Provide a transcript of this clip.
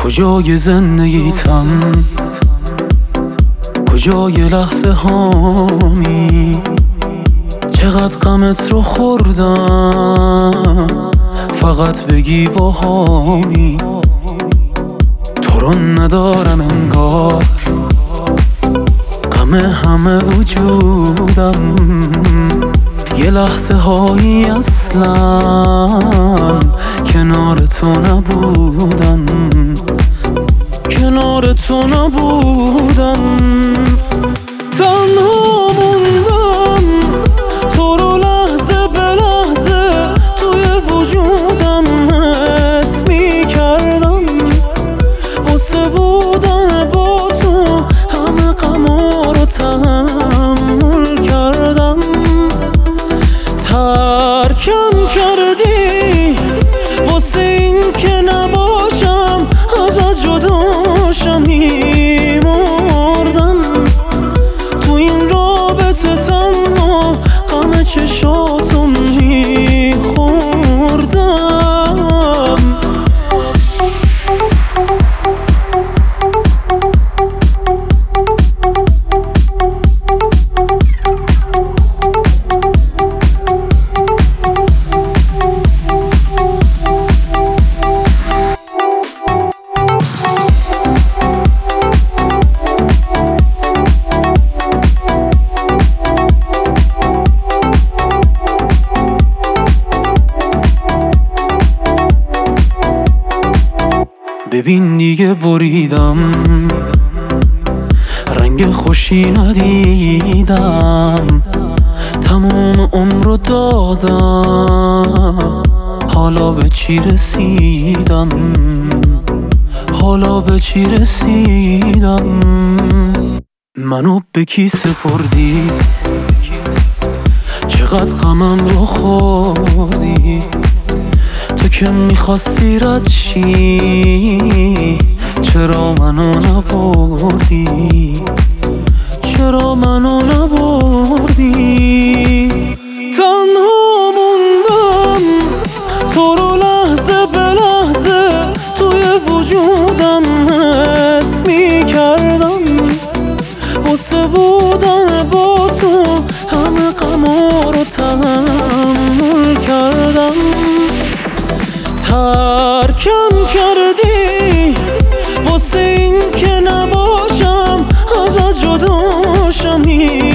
کجای زندگیتم، کجای لحظه هامی، چقدر غمت رو خوردم فقط بگی باهامی. تو رو ندارم انگار، غم همه وجودم، یه لحظه هایی اصلا کنار تو نبودم، کنار تو نبودم. تنها موندم تو رو لحظه به لحظه توی وجودم حس می‌کردم، واسه بودن با تو همه غما رو تحمل کردم. ترکم کردی واسه این که نباشم ازت جداشم، میمردم تو این رابطه تنها غم چشاتو میخوردم. ببین دیگه بریدم، رنگ خوشی ندیدم، تمام عمر رو دادم، حالا به چی رسیدم، حالا به چی رسیدم. منو به کی سپردی، چقدر غمم رو خوردی، تو که میخواستی رد شی چرا منو نبردی، چرا منو نبردی. تنها موندم تو رو لحظه به لحظه توی وجودم حس می‌کردم، واسه بودن با تو همه غما رو تحمل کردم. ترکم کردی واسه این که نباشم ازت جداشم،